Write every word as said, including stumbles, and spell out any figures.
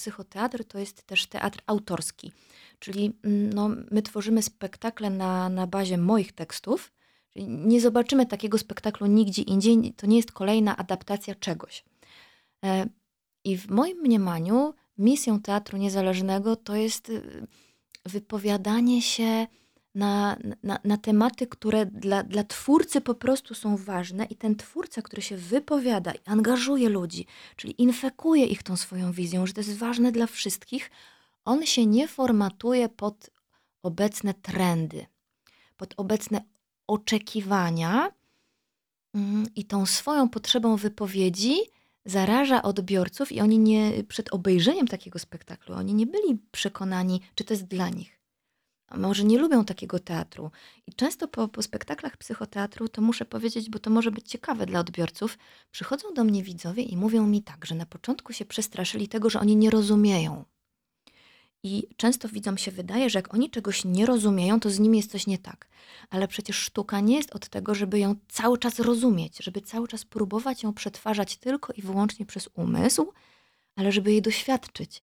psychoteatr to jest też teatr autorski. Czyli mm, no, my tworzymy spektakle na, na bazie moich tekstów. Czyli nie zobaczymy takiego spektaklu nigdzie indziej. To nie jest kolejna adaptacja czegoś. E, I w moim mniemaniu misją teatru niezależnego to jest y, wypowiadanie się na, na, na tematy, które dla, dla twórcy po prostu są ważne i ten twórca, który się wypowiada i angażuje ludzi, czyli infekuje ich tą swoją wizją, że to jest ważne dla wszystkich, on się nie formatuje pod obecne trendy, pod obecne oczekiwania mm, i tą swoją potrzebą wypowiedzi zaraża odbiorców i oni nie, przed obejrzeniem takiego spektaklu, oni nie byli przekonani, czy to jest dla nich. A może nie lubią takiego teatru. I często po, po spektaklach psychoteatru, to muszę powiedzieć, bo to może być ciekawe dla odbiorców, przychodzą do mnie widzowie i mówią mi tak, że na początku się przestraszyli tego, że oni nie rozumieją. I często widzom się wydaje, że jak oni czegoś nie rozumieją, to z nimi jest coś nie tak. Ale przecież sztuka nie jest od tego, żeby ją cały czas rozumieć, żeby cały czas próbować ją przetwarzać tylko i wyłącznie przez umysł, ale żeby jej doświadczyć.